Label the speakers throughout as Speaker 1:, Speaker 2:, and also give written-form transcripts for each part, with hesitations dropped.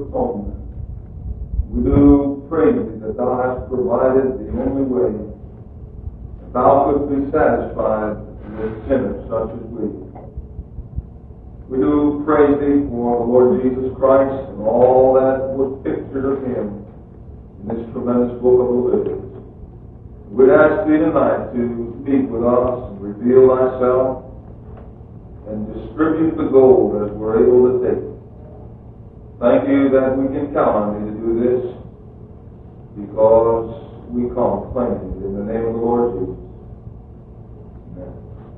Speaker 1: atonement. We do praise Thee that Thou hast provided the only way that Thou couldst be satisfied with sinners such as we. We do praise Thee for the Lord Jesus Christ and all that was pictured of Him in this tremendous book of Leviticus. We'd ask Thee tonight to speak with us and reveal Thyself and distribute the gold as we're able to take it. Thank You that we can count on Thee to do this, because we come claiming it in the name of the Lord Jesus. Amen.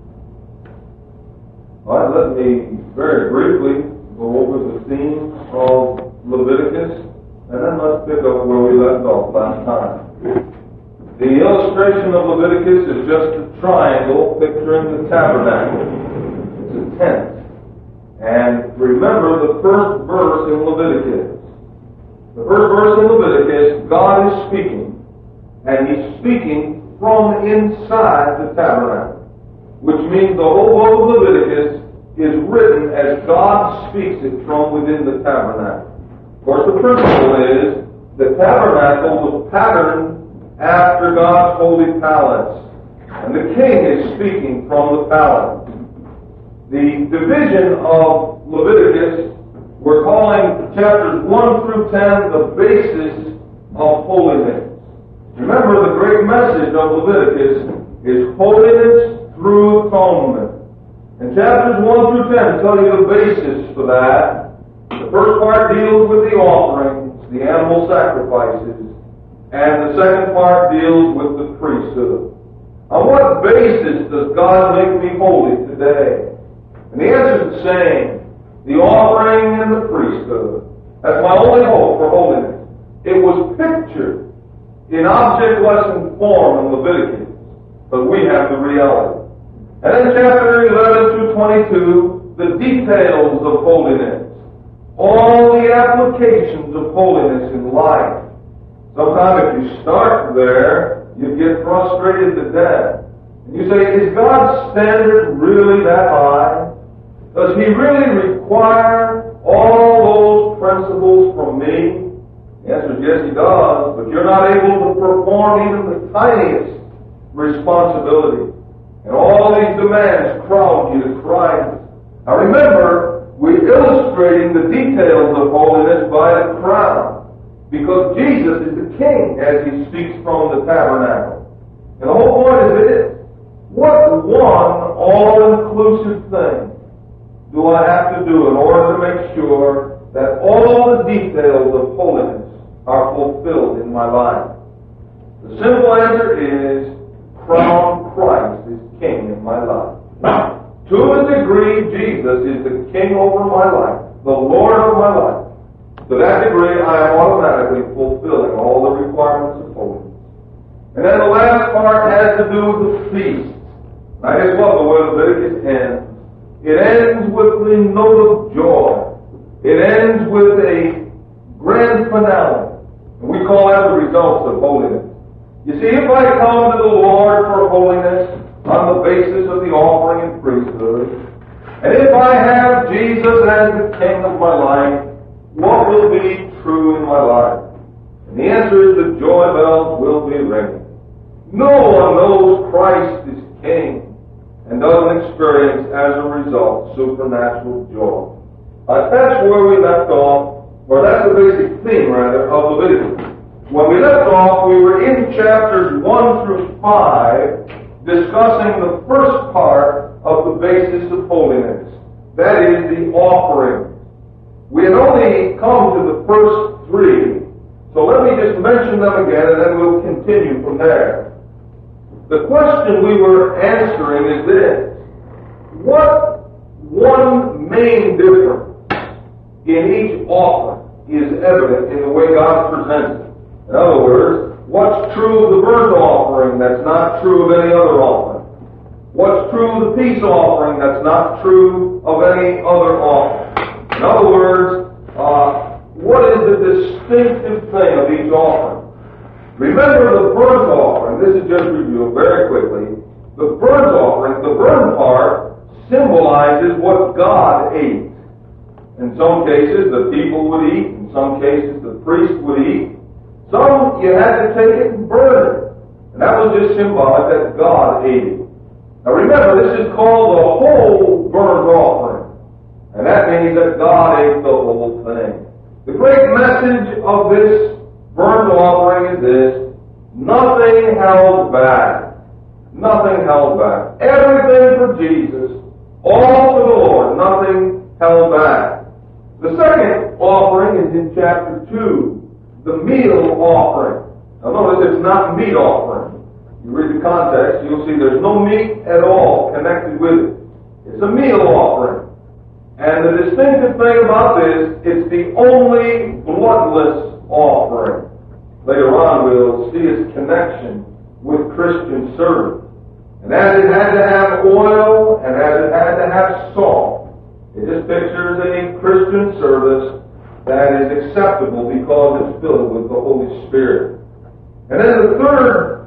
Speaker 1: All right, let me very briefly go over the theme of Leviticus, and then let's pick up where we left off last time. The illustration of Leviticus is just a triangle picturing the tabernacle. It's a tent. And remember the first verse in Leviticus. The first verse in Leviticus, God is speaking. And He's speaking from inside the tabernacle. Which means the whole book of Leviticus is written as God speaks it from within the tabernacle. Of course, the principle is the tabernacle was patterned after God's holy palace. And the king is speaking from the palace. The division of Leviticus, we're calling chapters 1 through 10 the basis of holiness. Remember, the great message of Leviticus is holiness through atonement. And chapters 1 through 10 tell you the basis for that. The first part deals with the offerings, the animal sacrifices, and the second part deals with the priesthood. On what basis does God make me holy today? And the answer is the same. The offering and the priesthood. That's my only hope for holiness. It was pictured in object lesson form in Leviticus, but we have the reality. And then chapter 11 through 22, the details of holiness. All the applications of holiness in life. Sometimes if you start there, you get frustrated to death. And you say, is God's standard really that high? Does He really require all those principles from me? The answer is yes, He does, but you're not able to perform even the tiniest responsibility. And all these demands crowd you to Christ. Now remember, we're illustrating the details of holiness by a crown. Because Jesus is the King as He speaks from the tabernacle. And the whole point is this. What one all-inclusive thing do I have to do in order to make sure that all the details of holiness are fulfilled in my life? The simple answer is, crown Christ as King in my life. To a degree, Jesus is the King over my life, the Lord of my life. To that degree, I am automatically fulfilling all the requirements of holiness. And then the last part has to do with the feast. I just love the way Leviticus ends. It ends with the note of joy. It ends with a grand finale. And we call that the results of holiness. You see, if I come to the Lord for holiness on the basis of the offering and priesthood, and if I have Jesus as the King of my life, what will be true in my life? And the answer is the joy bells will be ringing. No one knows Christ is King and doesn't experience, as a result, supernatural joy. That's where we left off, or that's the basic theme, rather, of Leviticus. When we left off, we were in chapters 1 through 5, discussing the first part of the basis of holiness. That is the offering. We had only come to the first 3, so let me just mention them again and then we'll continue from there. The question we were answering is this. What one main difference in each offering is evident in the way God presents it? In other words, what's true of the burnt offering that's not true of any other offering? What's true of the peace offering that's not true of any other offering? In other words, what is the distinctive thing of each offering? Remember the burnt offering, this is just reviewed very quickly. The burnt offering, the burnt part, symbolizes what God ate. In some cases, the people would eat. In some cases, the priest would eat. Some, you had to take it and burn it. And that was just symbolic that God ate it. Now remember, this is called the whole burnt offering. And that means that God ate the whole thing. The great message of this burnt offering is this: nothing held back. Nothing held back. Everything for Jesus. All for the Lord. Nothing held back. The second offering is in chapter 2, the meal offering. Now notice it's not meat offering. You read the context, you'll see there's no meat at all connected with it. It's a meal offering. And the distinctive thing about this, it's the only bloodless offering. Later on we'll see its connection with Christian service. And as it had to have oil, and as it had to have salt, it just pictures a Christian service that is acceptable because it's filled with the Holy Spirit. And then the third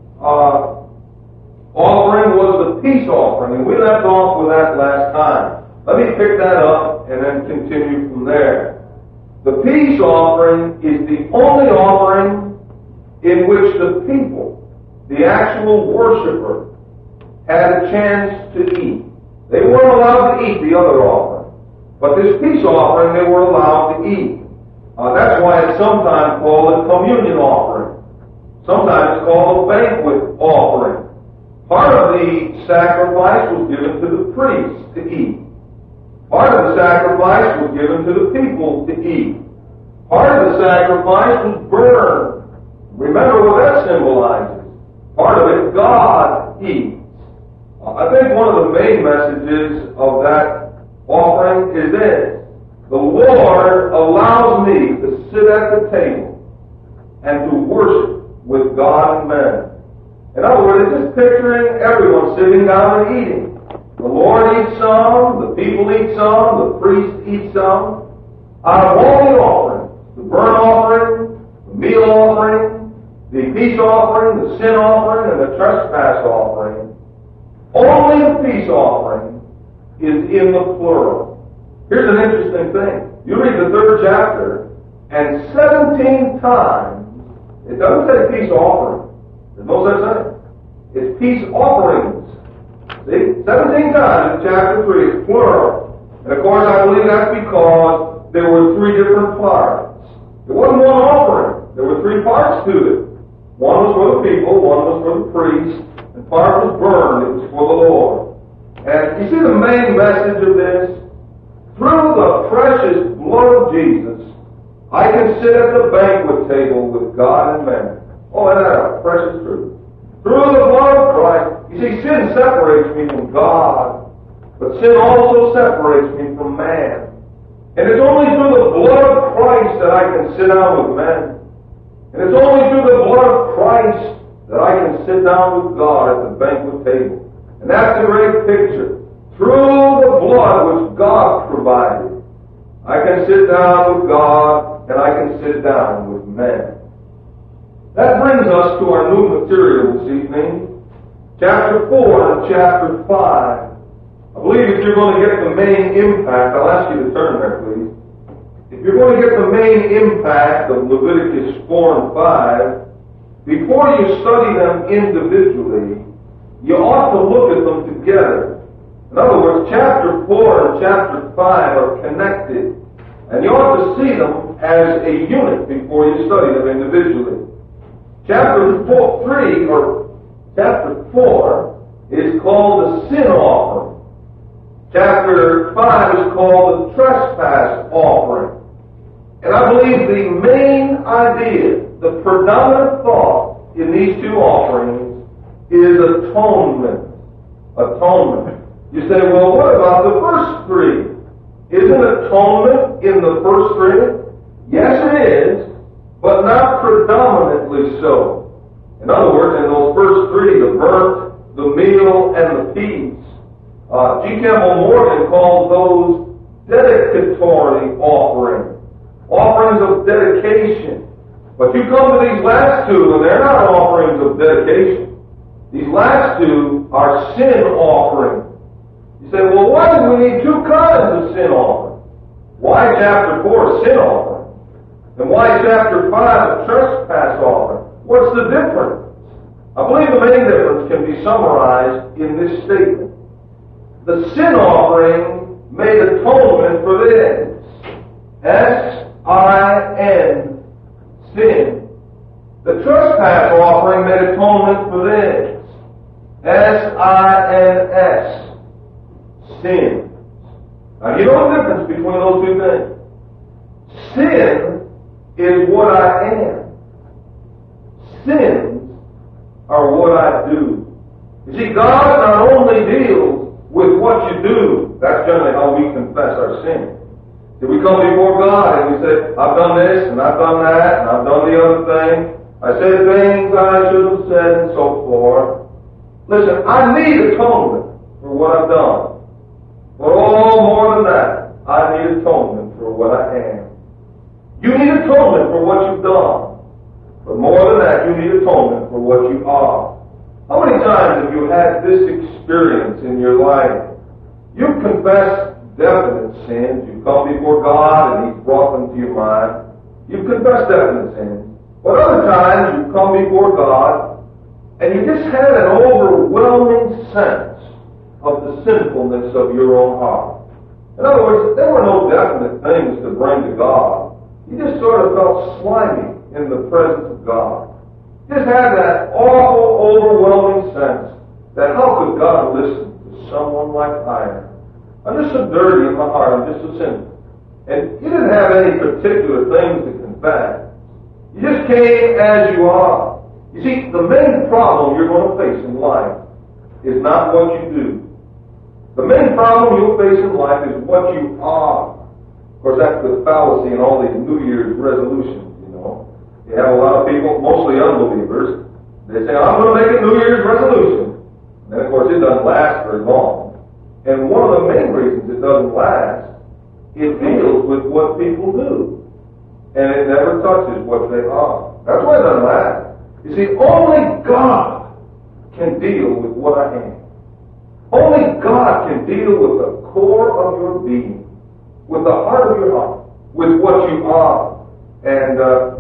Speaker 1: offering was the peace offering, and we left off with that last time. Let me pick that up and then continue from there. The peace offering is the only offering in which the people, the actual worshiper, had a chance to eat. They weren't allowed to eat the other offering, but this peace offering they were allowed to eat. That's why it's sometimes called a communion offering. Sometimes it's called a banquet offering. Part of the sacrifice was given to the priests to eat. Part of the sacrifice was given to the people to eat. Part of the sacrifice was burned. Remember what that symbolizes. Part of it, God eats. I think one of the main messages of that offering is this: the Lord allows me to sit at the table and to worship with God and men. In other words, it's just picturing everyone sitting down and eating. The Lord eats some, the people eat some, the priest eats some. Out of all the offerings, the burnt offering, the meal offering, the peace offering, the sin offering, and the trespass offering, only the peace offering is in the plural. Here's an interesting thing. You read the 3rd chapter, and 17 times, it doesn't say peace offering. There's no such thing. It's peace offerings. See? 17 times in chapter 3, it's plural. And of course, I believe that's because there were 3 different parts. It wasn't one offering. There were 3 parts to it. One was for the people, one was for the priests, and part was burned. It was for the Lord. And you see the main message of this? Through the precious blood of Jesus, I can sit at the banquet table with God and man. Oh, isn't that a precious truth? Through the blood of Christ. You see, sin separates me from God, but sin also separates me from man. And it's only through the blood of Christ that I can sit down with men. And it's only through the blood of Christ that I can sit down with God at the banquet table. And that's the great picture. Through the blood which God provided, I can sit down with God and I can sit down with men. That brings us to our new material this evening, chapter 4 and chapter 5. I believe if you're going to get the main impact, I'll ask you to turn there, please. If you're going to get the main impact of Leviticus 4 and 5, before you study them individually, you ought to look at them together. In other words, chapter 4 and chapter 5 are connected, and you ought to see them as a unit before you study them individually. Chapter 4 is called the sin offering. Chapter 5 is called the trespass offering. And I believe the main idea, the predominant thought in these 2 offerings is atonement. Atonement. You say, well, what about the first 3? Isn't atonement in the first 3? Yes, it is, but not predominantly so. In other words, in those first 3, the burnt, the meal, and the peace, G. Campbell Morgan calls those dedicatory offerings, offerings of dedication. But you come to these last 2, and they're not offerings of dedication. These last 2 are sin offerings. You say, well, why do we need 2 kinds of sin offerings? Why chapter 4, sin offering? And why chapter 5, a trespass offering? What's the difference? I believe the main difference can be summarized in this statement. The sin offering made atonement for this. S-I-N, sin. The trespass offering made atonement for this. S-I-N-S, sin. Now you know the difference between those two things. Sin is what I am. Sins are what I do. You see, God not only deals with what you do. That's generally how we confess our sin. If we come before God and we say, I've done this, and I've done that, and I've done the other thing, I said things I should have said, and so forth. Listen, I need atonement for what I've done. But all more than that, I need atonement for what I am. You need atonement for what you've done. But more than that, you need atonement for what you are. How many times have you had this experience in your life? You've confessed definite sins. You've come before God and He's brought them to your mind. You've confessed definite sins. But other times you've come before God and you just had an overwhelming sense of the sinfulness of your own heart. In other words, there were no definite things to bring to God. You just sort of felt slimy in the presence of God. You just had that awful, overwhelming sense that how could God listen to someone like I am? I'm just so dirty in my heart. I'm just so sinful. And you didn't have any particular things to confess. You just came as you are. You see, the main problem you're going to face in life is not what you do. The main problem you'll face in life is what you are. Of course, that's the fallacy in all these New Year's resolutions, you know. You have a lot of people, mostly unbelievers, they say, I'm going to make a New Year's resolution. And then, of course, it doesn't last very long. And one of the main reasons it doesn't last, it deals with what people do. And it never touches what they are. That's why it doesn't last. You see, only God can deal with what I am. Only God can deal with the core of your being, with the heart of your heart, with what you are. And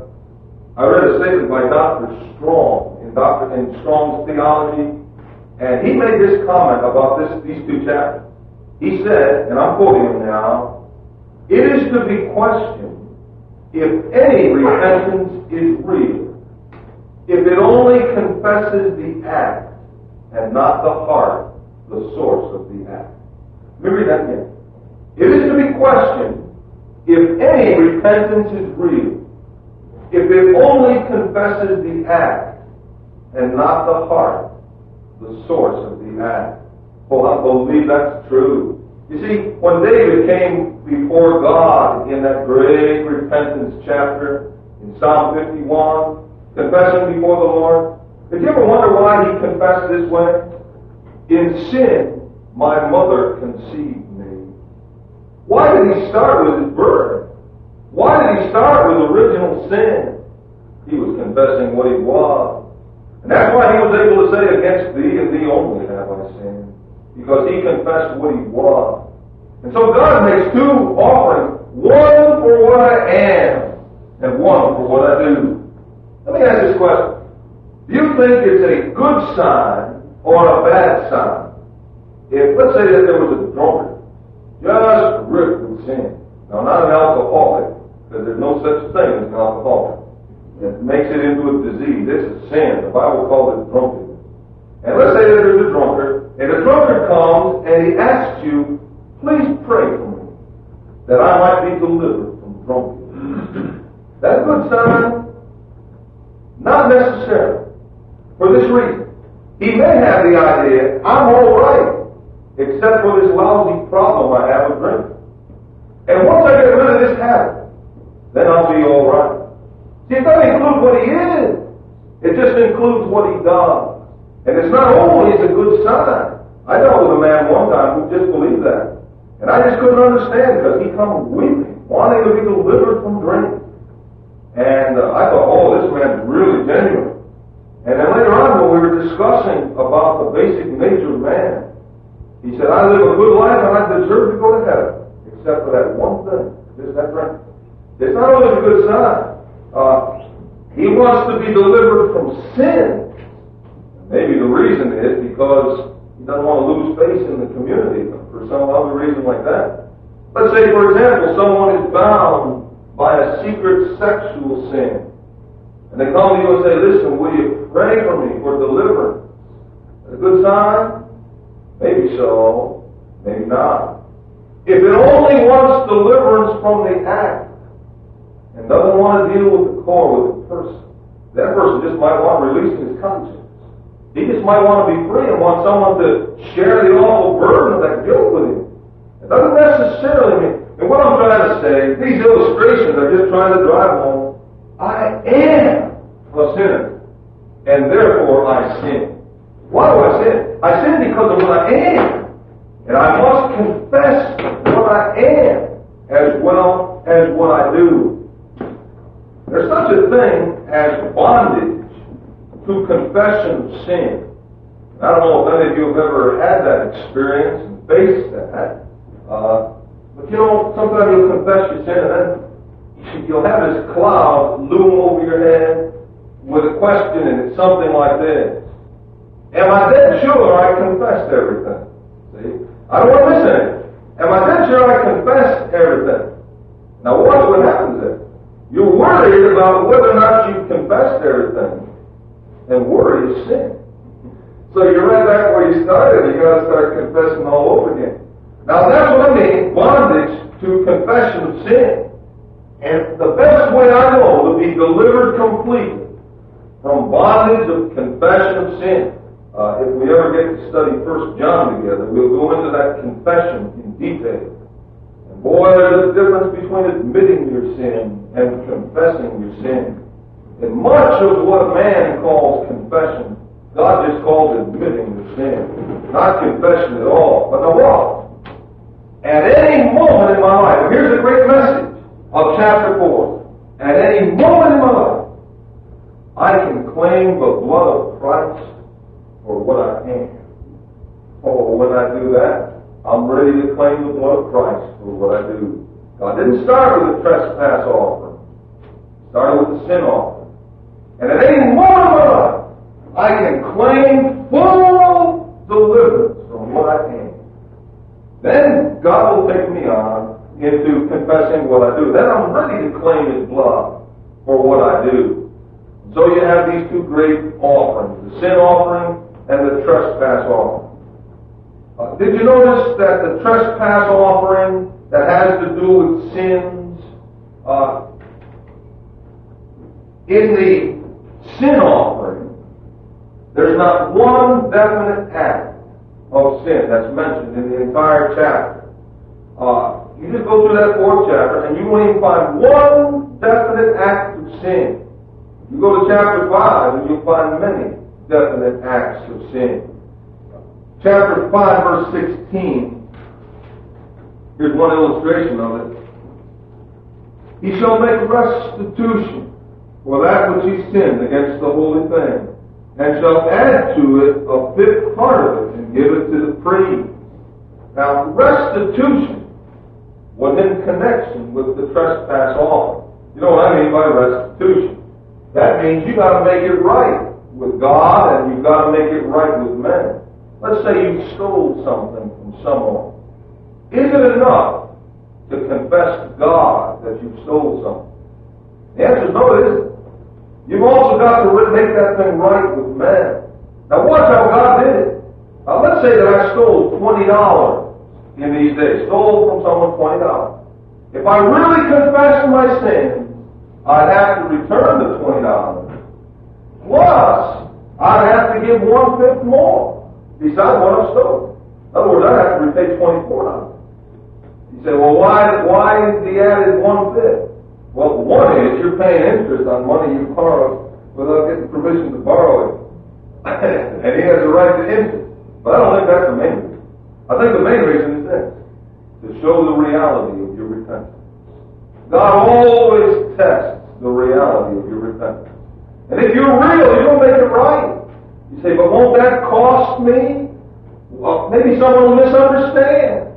Speaker 1: I read a statement by Dr. Strong in Strong's Theology, and he made this comment about these two chapters. He said, and I'm quoting him now, it is to be questioned if any repentance is real, if it only confesses the act and not the heart, the source of the act. Let me read that again. It is to be questioned if any repentance is real, if it only confesses the act and not the heart, the source of the act. Well, I believe that's true. You see, when David came before God in that great repentance chapter in Psalm 51, confessing before the Lord, did you ever wonder why he confessed this way? In sin, my mother conceived me. Why did he start with his birth? Why did he start with original sin? He was confessing what he was. And that's why he was able to say, against thee and thee only have I sinned. Because he confessed what he was. And so God makes two offerings. One for what I am, and one for what I do. Let me ask this question. Do you think it's a good sign or a bad sign? If, let's say that there was a drunkard, just ripped with sin. Now, not an alcoholic, because there's no such thing as an alcoholic. It makes it into a disease. It's a sin. The Bible calls it drunkenness. And let's say that there's a drunkard, and the drunkard comes and he asks you, please pray for me, that I might be delivered from drunkenness. That a good sign? Not necessarily. For this reason. He may have the idea, I'm all right, except for this lousy problem I have with drinking. And once I get rid of this habit, then I'll be all right. See, it doesn't include what he is. It just includes what he does. And it's not always a good sign. I dealt with a man one time who just believed that. And I just couldn't understand because he come weeping, wanting to be delivered from drink. And I thought, oh, this man's really genuine. And then later on, when we were discussing about the basic nature of man, he said, I live a good life and I deserve to go to heaven, except for that one thing. Is that right? It's not always a good sign. He wants to be delivered from sin. Maybe the reason is because he doesn't want to lose face in the community for some other reason like that. Let's say, for example, someone is bound by a secret sexual sin. And they come to you and say, listen, will you pray for me for deliverance? A good sign? Maybe so, maybe not. If it only wants deliverance from the act and doesn't want to deal with the core, with the person, that person just might want releasing his conscience. He just might want to be free and want someone to share the awful burden of that guilt with him. It doesn't necessarily mean, and what I'm trying to say, these illustrations are just trying to drive home, I am a sinner, and therefore I sin. Why do I sin? I sin because of what I am, and I must confess what I am as well as what I do. There's such a thing as bondage to confession of sin. I don't know if any of you have ever had that experience and faced that. But you know, sometimes you'll confess your sin and then you'll have this cloud loom over your head with a question, and it's something like this. Am I dead sure I confessed everything? See? I don't want to miss anything. Am I dead sure I confessed everything? Now watch what happens there. You're worried about whether or not you've confessed everything. And worry is sin. So you're right back where you started. You've got to start confessing all over again. Now that's what I mean, bondage to confession of sin. And the best way I know to be delivered completely from bondage of confession of sin, if we ever get to study 1 John together, we'll go into that confession in detail. And boy, there's a difference between admitting your sin and confessing your sin. And much of what man calls confession, God just calls admitting the sin. Not confession at all. But now what? At any moment in my life, and here's the great message of chapter 4. At any moment in my life, I can claim the blood of Christ for what I am. Oh, when I do that, I'm ready to claim the blood of Christ for what I do. God didn't start with the trespass offering. He started with the sin offering. And at any moment in my life, I can claim full deliverance from what I am. Then God will take me on into confessing what I do. Then I'm ready to claim His blood for what I do. So you have these two great offerings, the sin offering and the trespass offering. Did you notice that the trespass offering that has to do with sins, in the sin offering, there's not one definite act of sin that's mentioned in the entire chapter. You just go through that 4th chapter and you won't even find one definite act of sin. You go to chapter 5 and you'll find many definite acts of sin. Chapter 5, verse 16. Here's one illustration of it. He shall make restitution for that which he sinned against the holy thing, and shall add to it a fifth part of it, and give it to the priest. Now, restitution was in connection with the trespass offering. You know what I mean by restitution? That means you got to make it right with God, and you've got to make it right with men. Let's say you stole something from someone. Is it enough to confess to God that you stole something? The answer is no, it isn't. You've also got to make that thing right with men. Now watch how God did it. Let's say that I stole $20 in these days. Stole from someone $20. If I really confessed my sins, I'd have to return the $20. Plus, I'd have to give 1/5 more besides what I stole. In other words, I'd have to repay $24. You say, well, why is he added 1/5? Well, one is you're paying interest on money you borrowed without getting permission to borrow it. And he has a right to interest. But I don't think that's the main reason. I think the main reason is this: to show the reality of your repentance. God always tests the reality of your repentance. And if you're real, you'll make it right. You say, but won't that cost me? Well, maybe someone will misunderstand.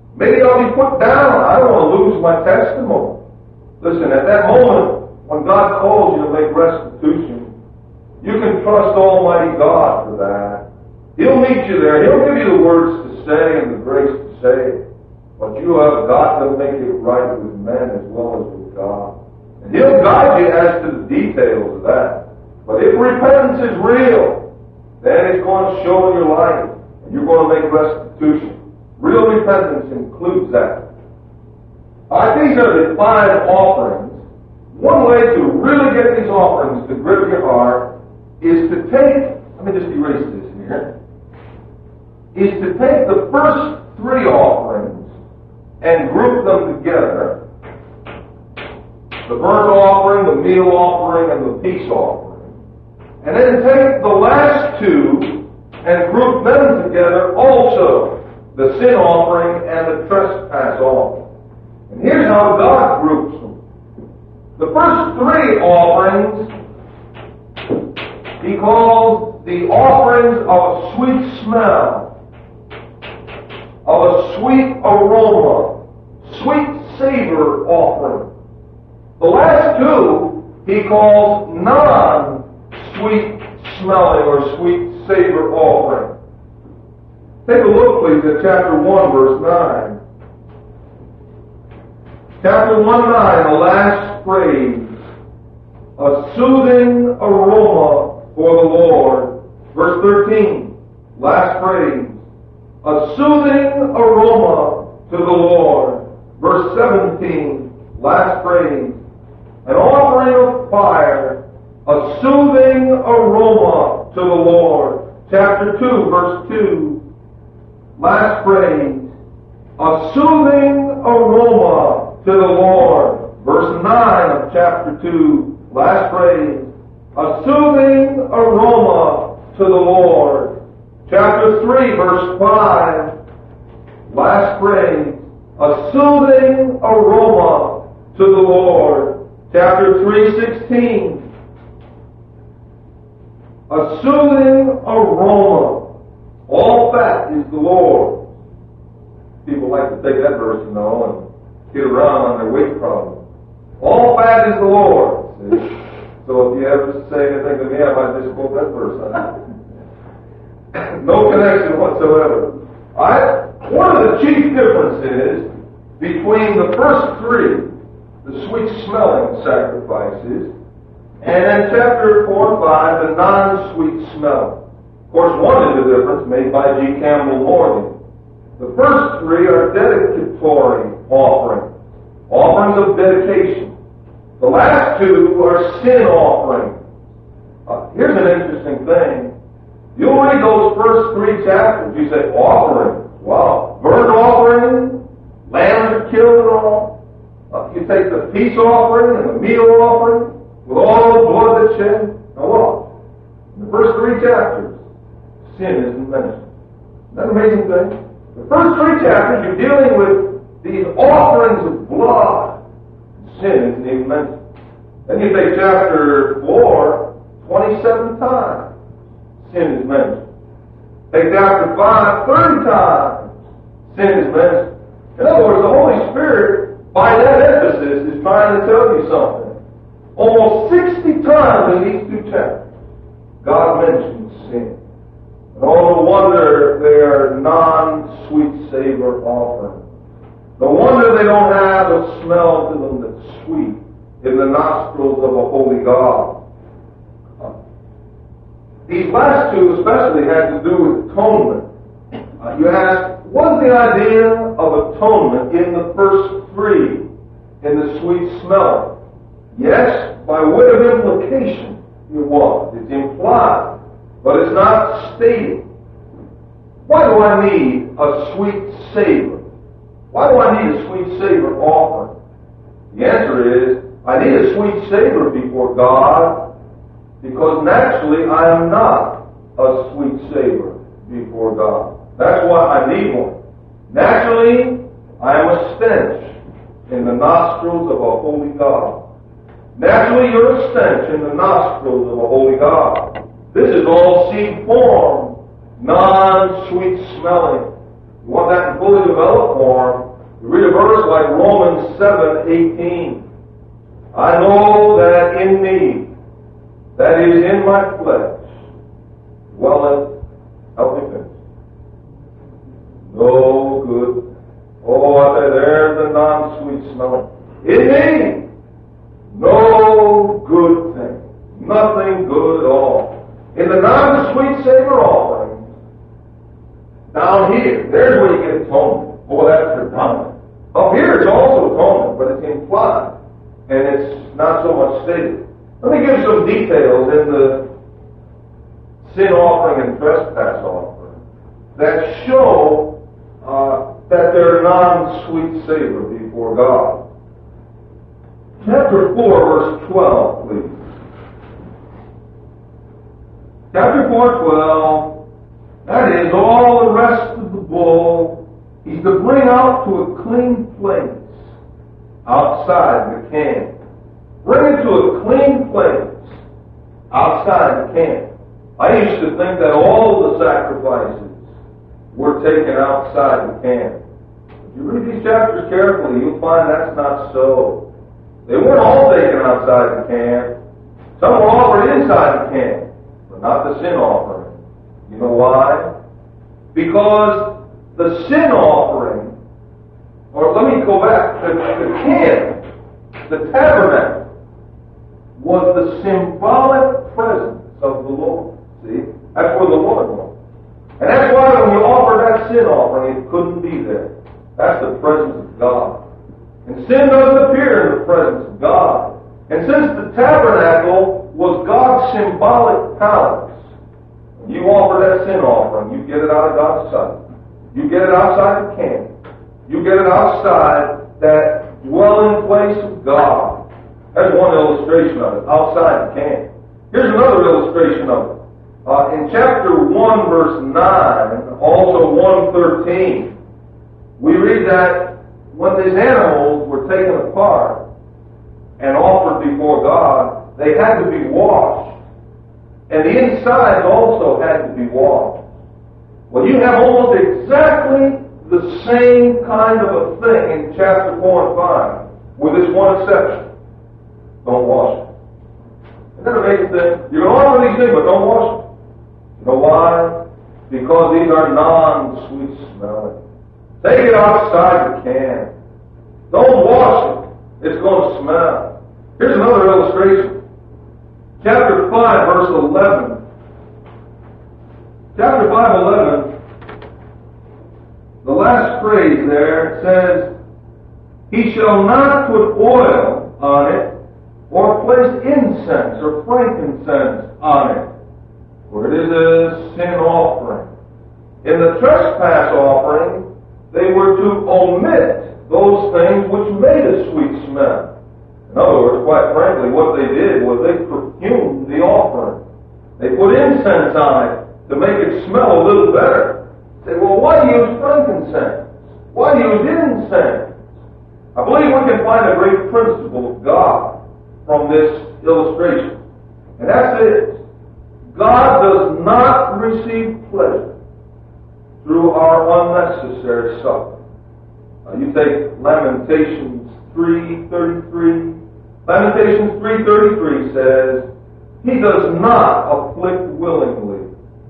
Speaker 1: Maybe I'll be put down. I don't want to lose my testimony. Listen, at that moment, when God calls you to make restitution, you can trust Almighty God for that. He'll meet you there. He'll give you the words to say and the grace to say it. But you have got to make it right with men as well as with God. And He'll guide you as to the details of that. But if repentance is real, then it's going to show in your life, and you're going to make restitution. Real repentance includes that. These are the 5 offerings. One way to really get these offerings to grip your heart is to take, let me just erase this here, is to take the first 3 offerings and group them together. The burnt offering, the meal offering, and the peace offering. And then take the last 2 and group them together also. The sin offering and the trespass offering. And here's how God groups them. The first 3 offerings He calls the offerings of a sweet smell, of a sweet aroma, sweet savor offering. The last 2 He calls non-sweet smelling or sweet savor offering. Take a look, please, at chapter 1, verse 9. Chapter 1:9, the last phrase, a soothing aroma for the Lord. Verse 13, last phrase, a soothing aroma to the Lord. Verse 17, last phrase, an offering of fire, a soothing aroma to the Lord. Chapter 2, verse 2, last phrase, a soothing aroma to the Lord. Verse 9 of chapter 2, last phrase, a soothing aroma to the Lord. Chapter 3, verse 5, last phrase, a soothing aroma to the Lord. Chapter 3:16, a soothing aroma. All fat is the Lord. People like to take that verse, and get around on their weight problem. All fat is the Lord. See? So if you ever say anything to me, I might just quote that verse. No connection whatsoever. One of the chief differences between the first 3, the sweet-smelling sacrifices, and then chapter 4 and 5, the non-sweet smelling. Of course, one is the difference made by G. Campbell Morgan. The first 3 are dedicatory offerings, offerings of dedication. The last 2 are sin offerings. Here's an interesting thing. You'll read those first 3 chapters. You say, offering. Wow. Burnt offering, lambs are killed and all. You take the peace offering and the meal offering with all the blood that's shed. Now what? In the first 3 chapters, sin isn't mentioned. Isn't that an amazing thing? The first 3 chapters, you're dealing with these offerings of blood. Sin isn't even mentioned. Then you take chapter 4, 27 times, sin is mentioned. Take chapter 5, 30 times, sin is mentioned. In other words, the Holy Spirit, by that emphasis, is trying to tell you something. Almost 60 times in these 2 chapters, God mentions sin. And oh, no wonder they are non-sweet savor offerings. No wonder they don't have a smell to them that's sweet in the nostrils of a holy God. These last 2 especially had to do with atonement. You ask, what's the idea of atonement in the first 3 in the sweet smell? Yes, by way of implication, it was. It's implied, but it's not stated. Why do I need a sweet savor? Why do I need a sweet savor offering? The answer is, I need a sweet savor before God because naturally I am not a sweet savor before God. That's why I need one. Naturally, I am a stench in the nostrils of a holy God. Naturally, you're a stench in the nostrils of a holy God. This is all seed form, non-sweet smelling. You want that in fully developed form, you read a verse like Romans 7:18. I know that in me, that is in my flesh, dwelleth, help me finish, no good. Oh, I say, there's the non-sweet smell. In me, no good thing. Nothing good at all. In the non-sweet savor offering, down here, there's where you get atonement. Oh, that's predominant. Up here, it's also atonement, but it's implied, and it's not so much stated. Let me give some details in the sin offering and trespass offering that show that they're non-sweet savor before God. Chapter 4, verse 12, please. Chapter 4:12, that is, all the rest of the bull, he's to bring out to a clean place outside the camp. Bring it to a clean place outside the camp. I used to think that all the sacrifices were taken outside the camp. If you read these chapters carefully, you'll find that's not so. They weren't all taken outside the camp. Some were offered inside the camp, but not the sin offering. You know why? Because the sin offering, or let me go back, the camp, the tabernacle, was the symbolic presence of the Lord. See? That's where the Lord was. And that's why when you offer that sin offering, it couldn't be there. That's the presence of God. And sin doesn't appear in the presence of God. And since the tabernacle was God's symbolic palace, when you offer that sin offering, you get it out of God's sight. You get it outside the camp. You get it outside that dwelling place of God. That's one illustration of it, outside the camp. Here's another illustration of it. In chapter 1, verse 9, also 1:13, we read that when these animals were taken apart and offered before God, they had to be washed. And the insides also had to be washed. Well, you have almost exactly the same kind of a thing in chapter 4 and 5, with this one exception. Don't wash it. Isn't that amazing thing? You can offer these things, but don't wash them. You know why? Because these are non-sweet smelling. Take it outside the can. Don't wash it. It's going to smell. Here's another illustration. Chapter 5, verse 11. Chapter 5:11, the last phrase there says, he shall not put oil on it, or place incense or frankincense on it, for it is a sin offering. In the trespass offering, they were to omit those things which made a sweet smell. In other words, quite frankly, what they did was they perfumed the offering. They put incense on it to make it smell a little better. Say, well, why use frankincense? Why use incense? I believe we can find a great principle of God from this illustration. And that's it. God does not receive pleasure through our unnecessary suffering. You take Lamentations 3:33. Lamentations 3:33 says, he does not afflict willingly,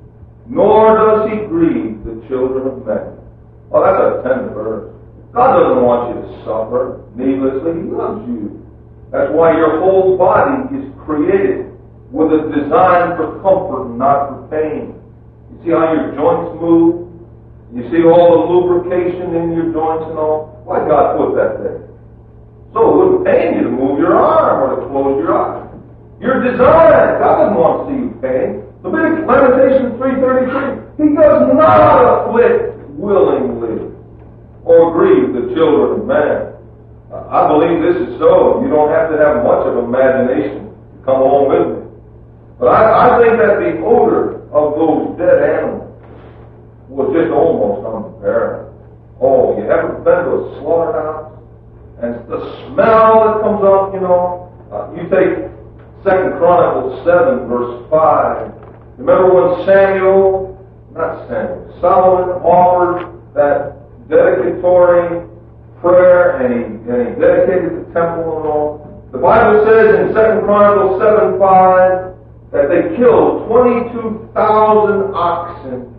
Speaker 1: nor does he grieve the children of men. Oh, that's a tender verse. God doesn't want you to suffer needlessly. He loves you. That's why your whole body is created with a design for comfort and not for pain. You see how your joints move? You see all the lubrication in your joints and all? Why God put that there? So it wouldn't pain you to move your arm or to close your eye. You're designed. God doesn't want to see you pain. Lamentations 3:33. He does not afflict willingly or grieve the children of man. I believe this is so. You don't have to have much of imagination to come along with me. But I think that the odor of those dead animals was just almost unbearable. Oh, you ever been to a slaughterhouse? And the smell that comes up, you take 2 Chronicles 7, verse 5. Remember when Solomon offered that dedicatory prayer, and he dedicated the temple and all. The Bible says in 2 Chronicles 7:5 that they killed 22,000 oxen,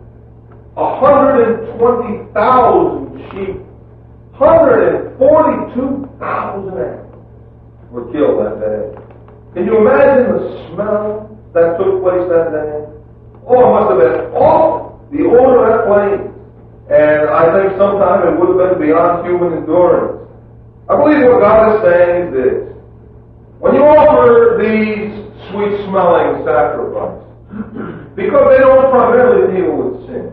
Speaker 1: 120,000 sheep, 142,000 animals were killed that day. Can you imagine the smell that took place that day? Oh, it must have been awful. The odor of that place. And I think sometimes it would have been beyond human endurance. I believe what God is saying is this. When you offer these sweet-smelling sacrifices, because they don't primarily deal with sin,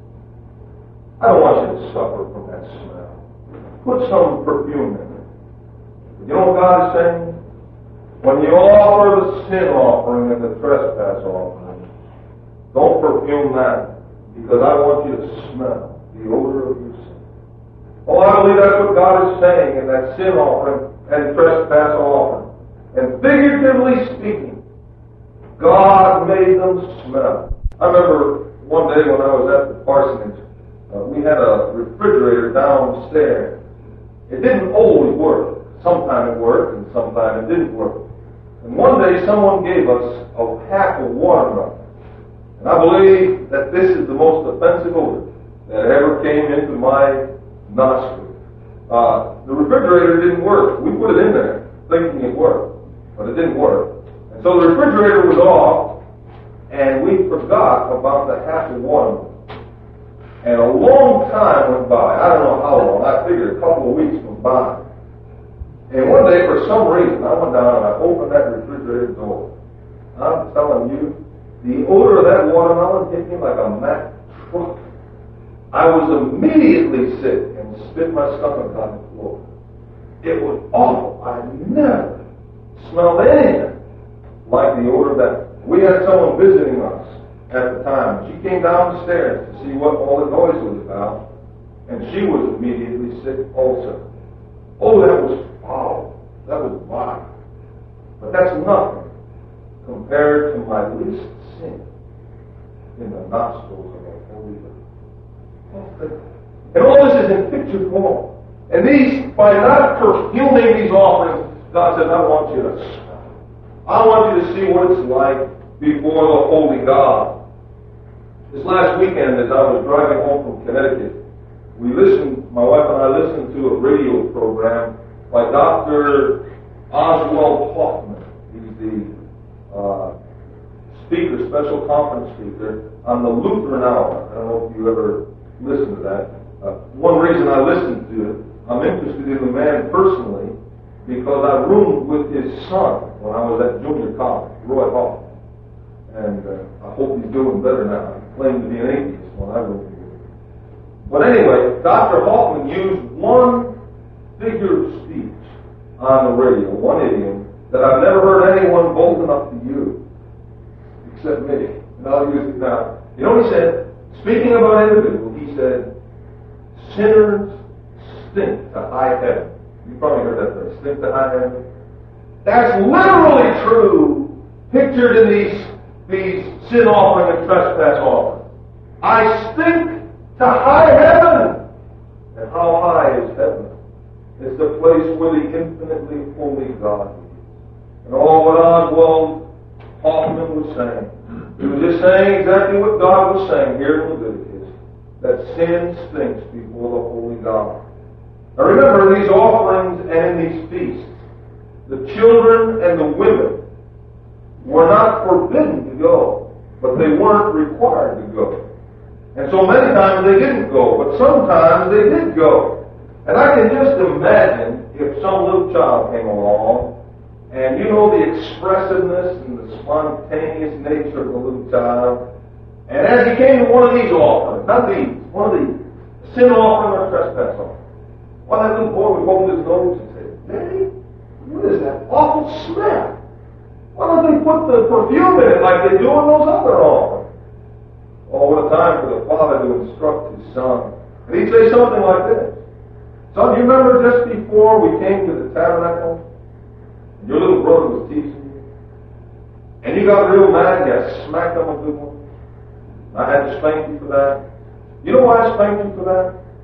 Speaker 1: I don't want you to suffer from that smell. Put some perfume in it. You know what God is saying? When you offer the sin offering and the trespass offering, don't perfume that, because I want you to smell the odor of your sin. Oh, I believe that's what God is saying in that sin offering and trespass offering. And figuratively speaking, God made them smell. I remember one day when I was at the parsonage, we had a refrigerator downstairs. It didn't always work. Sometimes it worked and sometimes it didn't work. And one day someone gave us a half a watermelon. And I believe that this is the most offensive odor that ever came into my nostrils. The refrigerator didn't work. We put it in there thinking it worked, but it didn't work. And so the refrigerator was off, and we forgot about the half a watermelon. And a long time went by. I don't know how long. I figured a couple of weeks went by. And one day, for some reason, I went down and I opened that refrigerator door. I'm telling you, the odor of that watermelon hit me like a Mack truck. I was immediately sick and spit my stomach on the floor. It was awful. I never smelled anything like the odor of that. We had someone visiting us at the time. She came down the stairs to see what all the noise was about, and she was immediately sick also. Oh, that was foul. That was vile. But that's nothing compared to my least sin in the nostrils of a holy God. And all this is in picture form. And these, by not perfuming these offerings, God says, I want you to smell. I want you to see what it's like before the holy God. This last weekend, as I was driving home from Connecticut, my wife and I listened to a radio program by Dr. Oswald Hoffman. He's the special conference speaker on the Lutheran Hour. I don't know if you ever listened to that. One reason I listened to it, I'm interested in the man personally because I roomed with his son when I was at junior college, Roy Hoffman. And I hope he's doing better now. He claimed to be an atheist when I roomed with him. But anyway, Dr. Hoffman used one figure of speech on the radio, one idiom, that I've never heard anyone bold enough to use, except me. And I'll use it now. You know what he said? Speaking about individuals, he said, sinners stink to high heaven. You probably heard that phrase, stink to high heaven. That's literally true, pictured in these sin offering and trespass offering. I stink to high heaven. And how high is heaven? It's the place where the infinitely holy God is. And all what Oswald Hoffman was saying, he was just saying exactly what God was saying here in Leviticus, that sin stinks before the holy God. Now remember, in these offerings and in these feasts, the children and the women were not forbidden to go, but they weren't required to go. And so many times they didn't go, but sometimes they did go. And I can just imagine if some little child came along, and you know the expressiveness and the spontaneous nature of the little child, and as he came to one of these offerings, not these, one of these, sin offering or trespass offering, well, that little boy would hold his nose and say, Daddy, what is that awful smell? Why don't they put the perfume in it like they do in those other offerings? Oh, what a time for the father to instruct his son. And he'd say something like this. Son, you remember just before we came to the tabernacle, and your little brother was teasing you, and you got real mad and you smacked him a good one? I had to spank you for that. You know why I spanked you for that?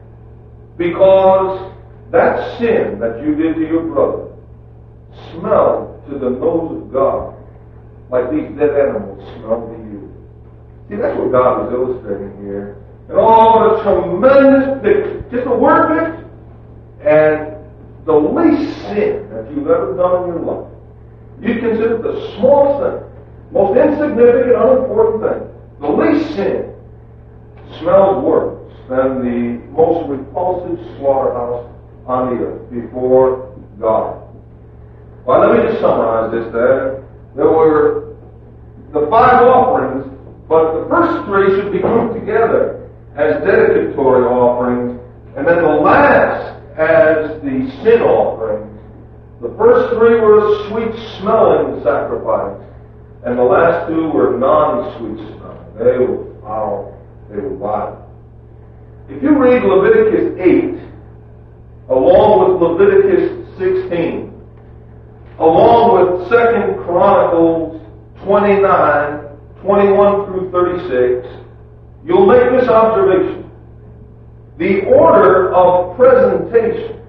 Speaker 1: Because that sin that you did to your brother smelled to the nose of God like these dead animals smell to you. See, that's what God is illustrating here. And all the tremendous picture, just a word picture, and the least sin that you've ever done in your life. You consider the smallest thing, most insignificant, unimportant thing. The least sin smells worse than the most repulsive slaughterhouse on the earth before God. Well, let me just summarize this then. There were the 5 offerings, but the first 3 should be grouped together as dedicatory offerings, and then the last as the sin offerings. The first 3 were sweet-smelling sacrifice, and the last 2 were non-sweet smelling. They were foul. They were vile. If you read Leviticus 8, along with Leviticus 16, along with 2 Chronicles 29, 21 through 36, you'll make this observation. The order of presentation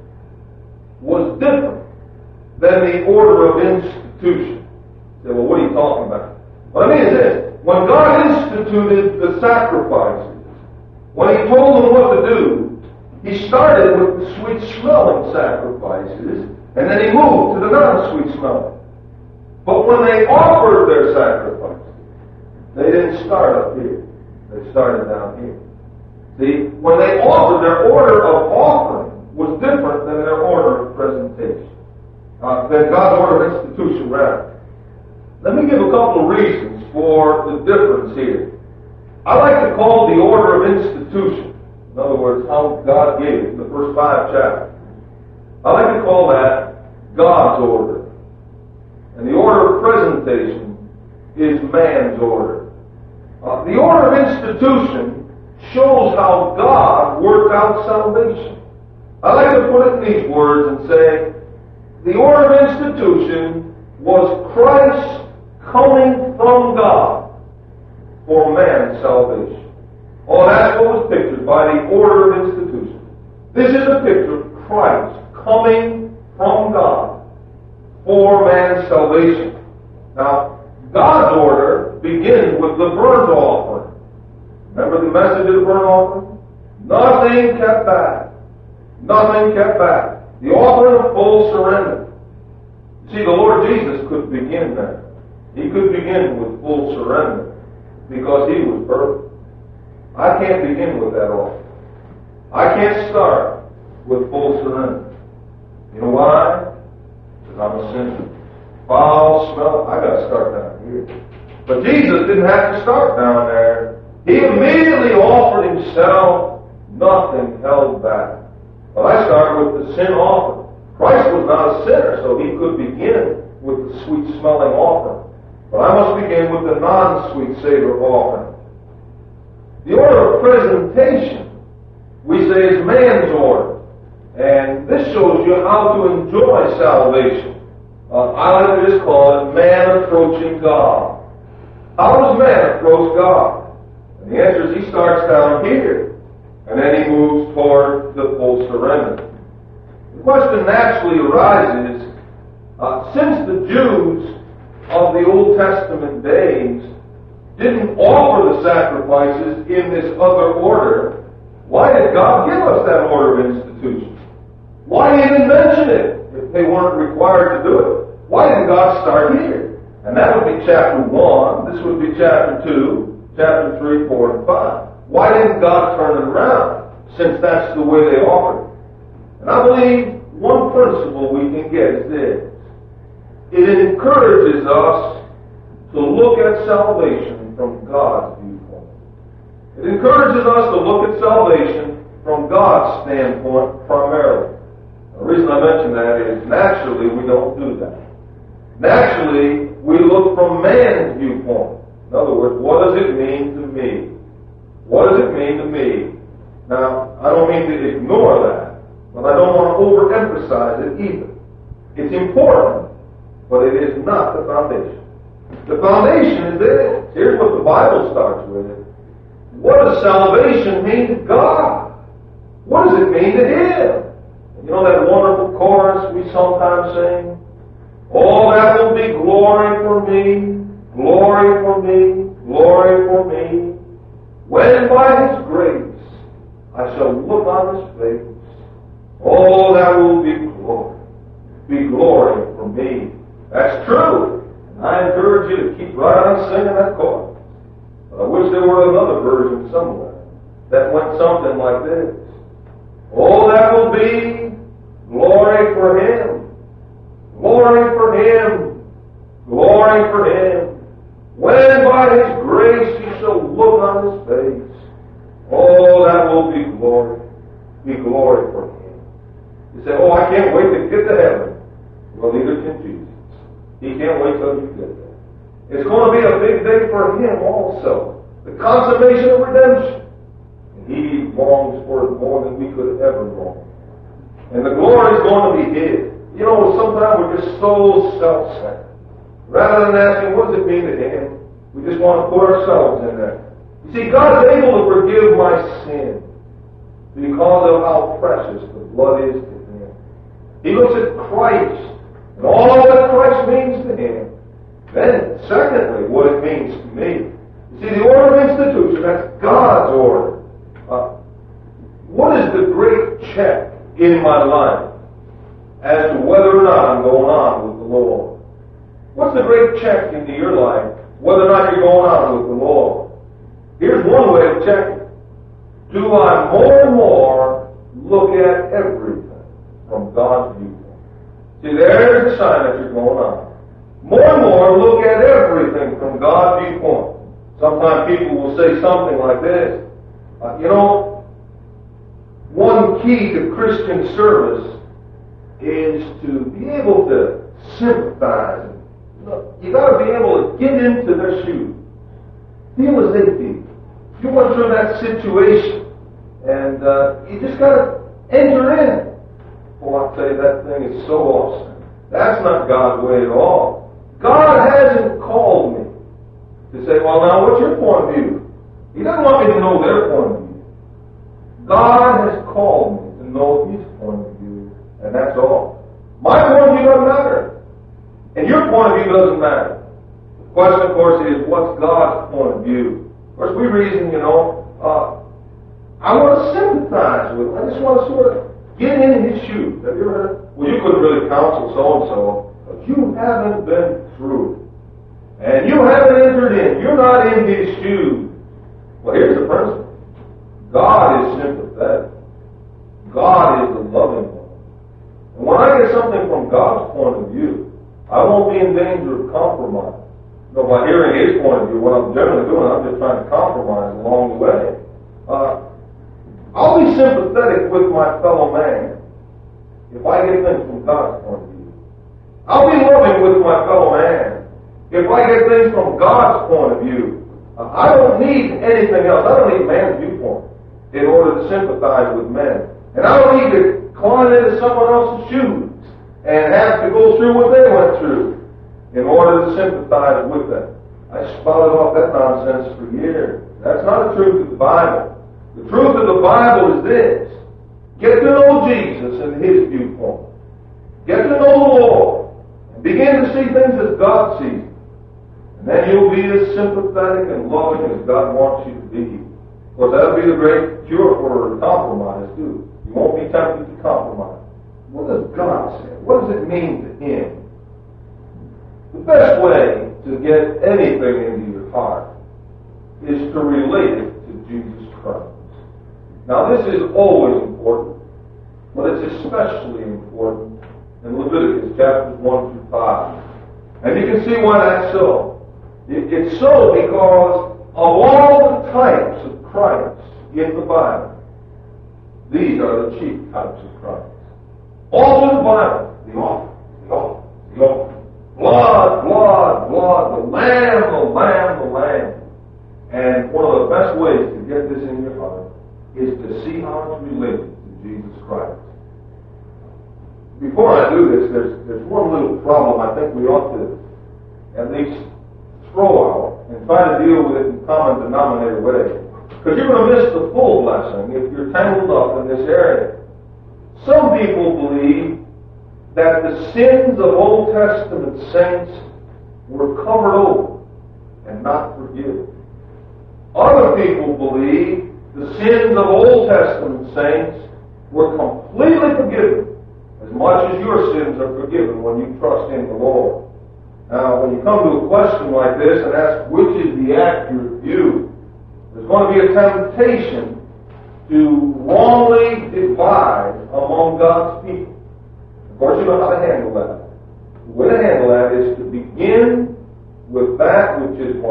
Speaker 1: was different than the order of institution. You say, well, what are you talking about? What I mean is this. When God instituted the sacrifices, when He told them what to do, He started with the sweet-smelling sacrifices, and then He moved to the non-sweet-smelling. But when they offered their sacrifices, they didn't start up here. They started down here. See, when they offered, their order of offering was different than their order of presentation. Than God's order of institution, rather. Let me give a couple of reasons for the difference here. I like to call the order of institution, in other words, how God gave it in the first 5 chapters. I like to call that God's order. And the order of presentation is man's order. The order of institution shows how God worked out salvation. I like to put it in these words and say, the order of institution was Christ coming from God for man's salvation. Oh, that's what was pictured by the order of institution. This is a picture of Christ coming from God for man's salvation. Now, God's order begins with the burnt offering. Remember the message of the burnt offering? Nothing kept back. Nothing kept back. The offering of full surrender. See, the Lord Jesus could begin there. He could begin with full surrender because He was perfect. I can't begin with that offering. I can't start with full surrender. You know why? Because I'm a sinner. Foul smell, I got to start down here. But Jesus didn't have to start down there. He immediately offered Himself, nothing held back. But I start with the sin offering. Christ was not a sinner, so He could begin with the sweet-smelling offering. But I must begin with the non-sweet savor offering. The order of presentation, we say, is man's order. And this shows you how to enjoy salvation. I like to just call it man approaching God. How does man approach God? And the answer is he starts down here, and then he moves toward the full surrender. The question naturally arises, since the Jews of the Old Testament days didn't offer the sacrifices in this other order, why did God give us that order of institution? Why even mention it if they weren't required to do it? Why didn't God start here? And that would be chapter 1. This would be chapter 2, chapter 3, 4, and 5. Why didn't God turn it around, since that's the way they offered it? And I believe one principle we can get is this. It encourages us to look at salvation from God's viewpoint. It encourages us to look at salvation from God's standpoint primarily. The reason I mention that is naturally we don't do that. Naturally, we look from man's viewpoint. In other words, what does it mean to me? What does it mean to me? Now, I don't mean to ignore that, but I don't want to overemphasize it either. It's important, but it is not the foundation. The foundation is this. Here's what the Bible starts with. What does salvation mean to God? What does it mean to Him? You know that wonderful chorus we sometimes sing? Oh, that will be glory for me, glory for me, glory for me. When by His grace I shall look on His face. Oh, that will be glory for me. That's true. And I encourage you to keep right on singing that chorus. But I wish there were another version somewhere that went something like this. Oh, that will be glory for Him. Glory for Him. Glory for Him. When by His grace He shall look on His face. Oh, that will be glory. Be glory for Him. You say, oh, I can't wait to get to heaven. Well, neither can Jesus. He can't wait till you get there. It's going to be a big day for Him also. The consummation of redemption. And He longs for it more than we could ever long. And the glory is going to be His. You know, sometimes we're just so self-centered. Rather than asking, what does it mean to Him? We just want to put ourselves in there. You see, God's able to forgive my sin because of how precious the blood is to Him. He looks at Christ and all that Christ means to Him. Then, secondly, what it means to me. You see, the order of institution, that's God's order. What is the great check in my life as to whether or not I'm going on with the Lord? What's the great check into your life whether or not you're going on with the Lord? Here's one way of checking. Do I more and more look at everything from God's viewpoint? See, there's a sign that you're going on. More and more look at everything from God's viewpoint. Sometimes people will say something like this. One key to Christian service is to be able to sympathize. You got to be able to get into their shoes. Feel as they feel. You went through that situation, and you just got to enter in. Well, I tell you, that thing is so awesome. That's not God's way at all. God hasn't called me to say, well, now, what's your point of view? He doesn't want me to know their point of view. God has called me to know His point of view, and that's all. My point of view doesn't matter, and your point of view doesn't matter. The question, of course, is what's God's point of view? Of course, we reason, I want to sympathize with Him. I just want to sort of get in His shoes. Have you ever heard? Well, you couldn't really counsel so-and-so, but you haven't been through it. And you haven't entered in. You're not in His shoes. Well, here's the principle. God is sympathetic. God is the loving one. And when I get something from God's point of view, I won't be in danger of compromise. By hearing His point of view, what I'm generally doing, I'm just trying to compromise along the way. I'll be sympathetic with my fellow man if I get things from God's point of view. I'll be loving with my fellow man if I get things from God's point of view. I don't need anything else. I don't need man's viewpoint in order to sympathize with men. And I don't need to climb into someone else's shoes and have to go through what they went through in order to sympathize with them. I spouted off that nonsense for years. That's not the truth of the Bible. The truth of the Bible is this. Get to know Jesus and His viewpoint. Get to know the Lord. And begin to see things as God sees them. And then you'll be as sympathetic and loving as God wants you to be. Of course, that'll be the great cure for compromise, too. You won't be tempted to compromise. What does God say? What does it mean to Him? The best way to get anything into your heart is to relate it to Jesus Christ. Now, this is always important, but it's especially important in Leviticus chapters 1 through 5. And you can see why that's so. It's so because of all the types of Christ in the Bible, these are the chief types of Christ. All through the Bible, the offering. Blood, the lamb. And one of the best ways to get this in your heart is to see how it's related to Jesus Christ. Before I do this, there's one little problem I think we ought to at least throw out and try to deal with it in common denominator way. because you're going to miss the full blessing if you're tangled up in this area. Some people believe that the sins of Old Testament saints were covered over and not forgiven. Other people believe the sins of Old Testament saints were completely forgiven, as much as your sins are forgiven when you trust in the Lord. Now, when you come to a question like this and ask which is the accurate view, there's going to be a temptation to wrongly divide among God's people. Of course, you know how to handle that. The way to handle that is to begin with that which is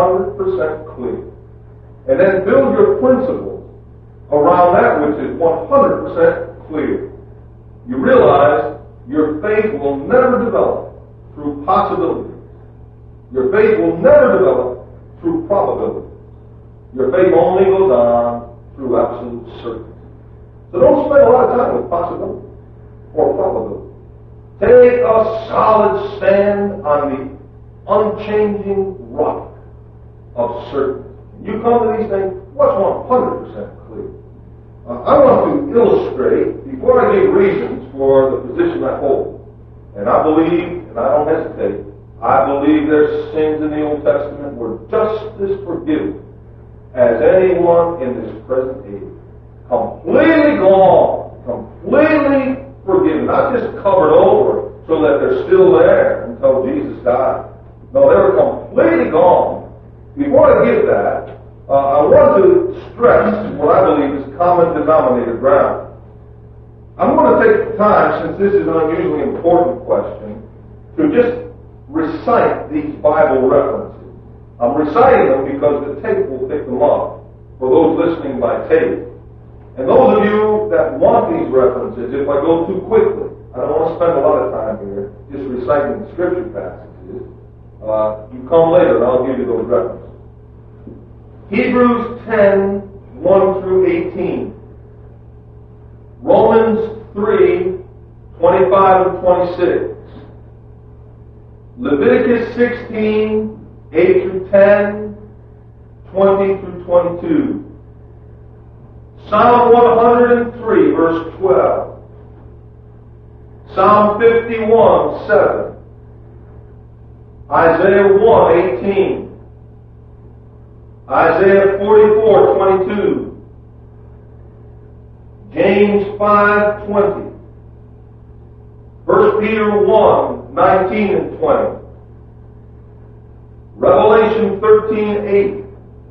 Speaker 1: 100% clear, and then build your principles around that which is 100% clear. You realize your faith will never develop through possibilities. Your faith will never develop through probabilities. Your faith only goes on through absolute certainty. So don't spend a lot of time with possibility or probability. Take a solid stand on the unchanging rock of certainty. You come to these things, what's 100% clear? I want to illustrate, before I give reasons for the position I hold, and I believe, and I don't hesitate, I believe their sins in the Old Testament were just as forgiven as anyone in this present age. Completely gone, completely forgiven, not just covered over so that they're still there until Jesus died. No, they were completely gone. Before I give that, I want to stress what I believe is common denominator ground. I'm going to take the time, since this is an unusually important question, to just recite these Bible references. I'm reciting them because the tape will pick them up for those listening by tape. And those of you that want these references, if I go too quickly, I don't want to spend a lot of time here just reciting the scripture passages. You come later and I'll give you those references. Hebrews 10, 1 through 18. Romans 3, 25 and 26. Leviticus 16, 8 through 10, 20 through 22. Psalm 103, verse 12. Psalm 51, 7. Isaiah 1, 18. Isaiah 44, 22. James 5, 20. 1 Peter 1, 19 and 20. Revelation 13, 8.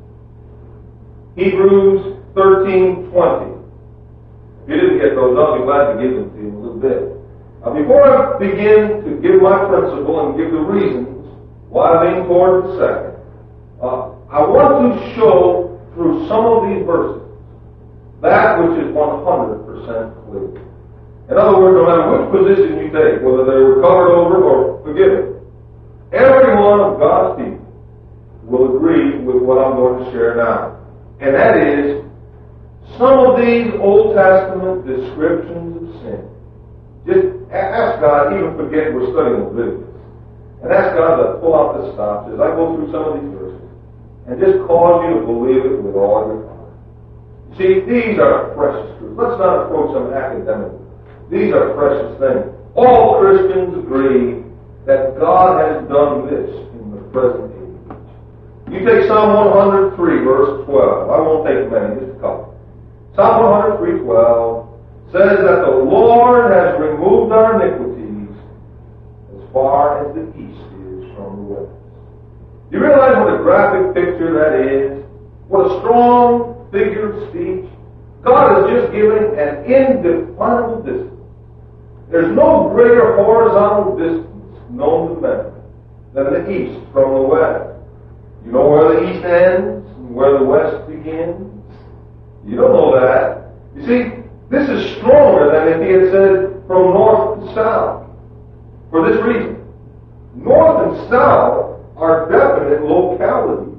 Speaker 1: Hebrews 13, 20. If you didn't get those, I'll be glad to give them to you in a little bit. Now, before I begin to give my principle and give the reasons why I lean toward the second, I want to show through some of these verses that which is 100% clear. In other words, no matter which position you take, whether they were covered over or forgiven, every one of God's people will agree with what I'm going to share now. And that is, some of these Old Testament descriptions of sin. Just ask God, even forget we're studying Leviticus, and ask God to pull out the stops as I go through some of these verses, and just cause you to believe it with all your heart. See, these are precious truths. Let's not approach them academically. These are precious things. All Christians agree that God has done this in the present age. You take Psalm 103, verse 12. I won't take many, just a couple. Psalm 103, 12 says that the Lord has removed our iniquities as far as the east is from the west. Do you realize what a graphic picture that is? What a strong figure of speech. God is just giving an indefinable distance. There's no greater horizontal distance known to men than the east from the west. You know where the east ends and where the west begins? You don't know that. You see, this is stronger than if he had said from north to south. For this reason, north and south are definite localities.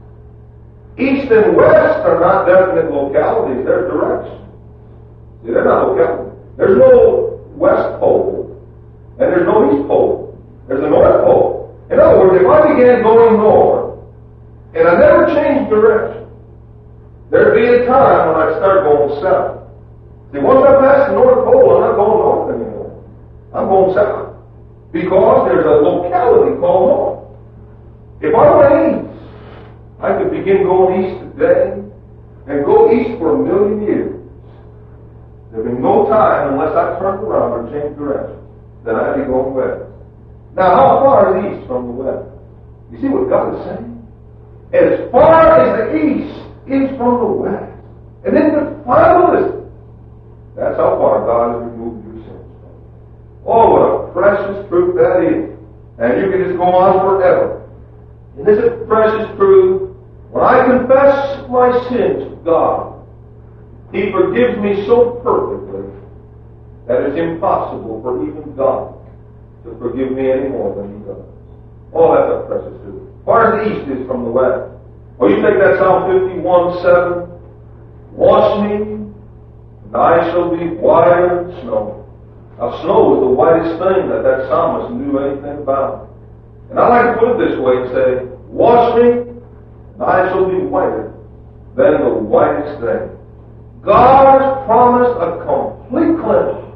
Speaker 1: East and west are not definite localities, they're directions. See, they're not localities. There's no west pole, and there's no east pole. There's a north pole. In other words, if I began going north, and I never changed direction, there's There'd be a time when I'd start going south. See, once I pass the North Pole, I'm not going north anymore. I'm going south. Because there's a locality called north. If I went east, I could begin going east today and go east for 1,000,000 years. There'd be no time unless I turned around or changed direction. Then I'd be going west. Now, how far is east from the west? You see what God is saying? As far as the east is from the west. And then the final list. That's how far God has removed your sins. Oh, what a precious truth that is. And you can just go on forever. And this is precious truth. When I confess my sins to God, He forgives me so perfectly that it's impossible for even God to forgive me any more than He does. Oh, that's a precious truth. As far as the east is from the west. Oh, you take that Psalm 51:7. Wash me, and I shall be whiter than snow. Now, snow was the whitest thing that psalmist knew anything about. And I like to put it this way and say, wash me, and I shall be whiter than the whitest thing. God has promised a complete cleansing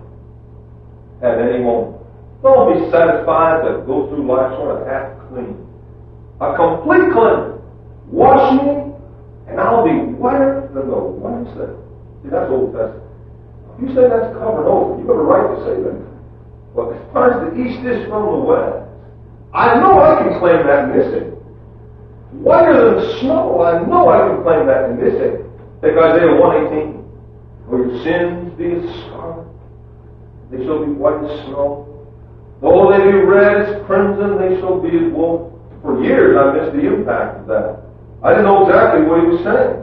Speaker 1: at any moment. Don't be satisfied to go through life sort of half clean. A complete cleansing. Wash me, and I'll be whiter than the whitest thing. See, that's Old Testament. If you say that's covered over, you have a right to say that. But as far as the east is from the west, I know I can claim that in this age. Whiter than snow, I know I can claim that in this age. Take Isaiah 1:18. For your sins be as scarlet, they shall be white as snow. Though they be red as crimson, they shall be as wool. For years I missed the impact of that. I didn't know exactly what he was saying.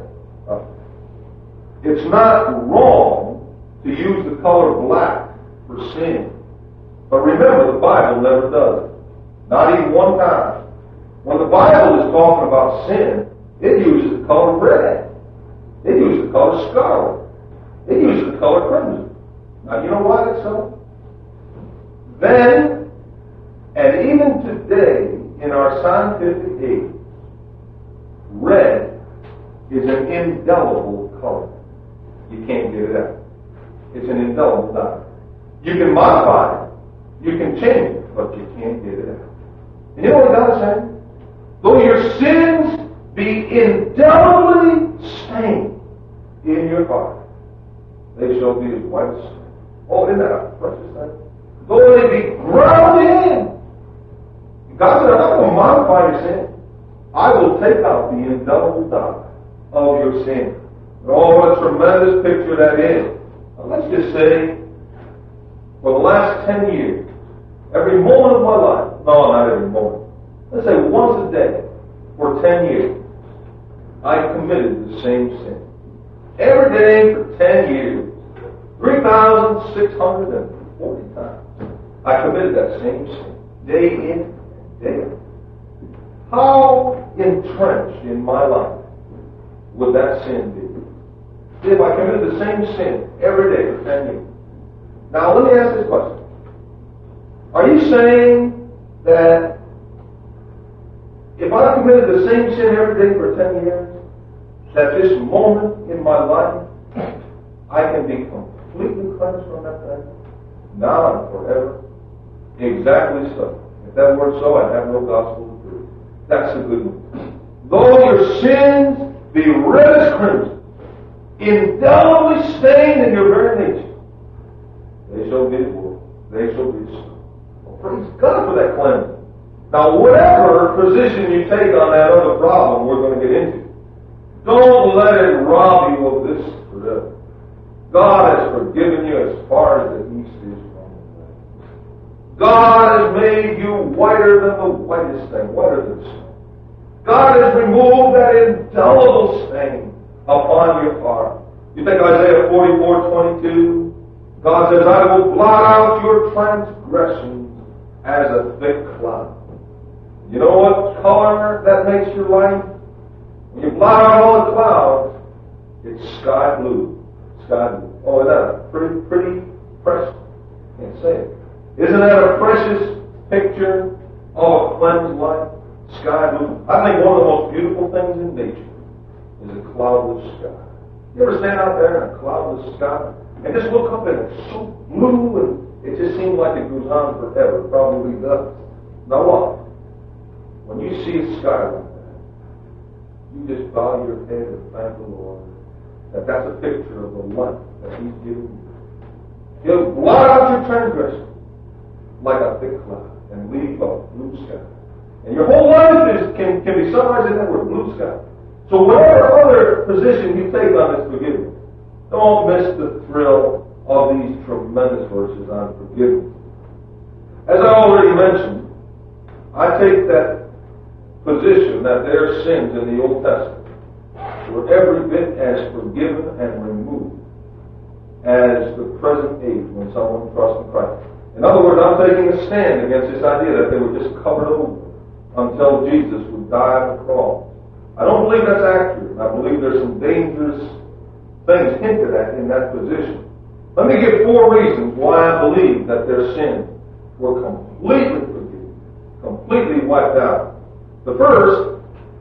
Speaker 1: It's not wrong to use the color black for sin. But remember, the Bible never does it. Not even one time. When the Bible is talking about sin, it uses the color red. It uses the color scarlet. It uses the color crimson. Now, you know why that's so? Then, and even today, in our scientific age, red is an indelible color. You can't get it out. It's an indelible dye. You can modify it. You can change it, but you can't get it out. And you know what God is saying? Though your sins be indelibly stained in your heart, they shall be as white as snow. Oh, isn't that a precious thing? Though they be ground in. God said, I'm not going to modify your sin. I will take out the indelible dye of your sin. Oh, what a tremendous picture that is. Now, let's just say, for the last 10 years, every moment of my life, no, not every moment, let's say once a day, for 10 years, I committed the same sin. Every day for 10 years, 3,640 times, I committed that same sin, day in and day out. How entrenched in my life would that sin be? If I committed the same sin every day for 10 years. Now, let me ask this question. Are you saying that if I committed the same sin every day for 10 years, that this moment in my life, I can be completely cleansed from that thing? Now and forever? Exactly so. If that weren't so, I'd have no gospel to prove. That's the good news. Though your sins be red as crimson, indelibly stained in your very nature, they shall be as wool. They shall be as snow. Well, praise God for that cleansing. Now, whatever position you take on that other problem we're going to get into, don't let it rob you of this forever. God has forgiven you as far as the east is from the west. God has made you whiter than the whitest thing, whiter than snow. God has removed that indelible stain upon your heart. You think Isaiah 44:22? God says, I will blot out your transgressions as a thick cloud. You know what color that makes your life? When you blot out all the clouds, it's sky blue. Sky blue. Oh, isn't that a pretty precious? Can't say it. Isn't that a precious picture of a cleansed life? Sky blue. I think one of the most beautiful things in nature is a cloudless sky. You ever stand out there in a cloudless sky and just look up and it's so blue and it just seems like it goes on forever? It probably does. Now what? When you see a sky like that, you just bow your head and thank the Lord that that's a picture of the life that He's given you. He'll blot out your transgression like a thick cloud and leave a blue sky. And your whole life can be summarized in that word, blue sky. So whatever other position you take on this forgiveness, don't miss the thrill of these tremendous verses on forgiveness. As I already mentioned, I take that position that there are sins in the Old Testament were every bit as forgiven and removed as the present age when someone trusts in Christ. In other words, I'm taking a stand against this idea that they were just covered over until Jesus would die on the cross. I don't believe that's accurate. I believe there's some dangerous things hinted at in that position. Let me give 4 reasons why I believe that their sins were completely forgiven, completely wiped out. The first,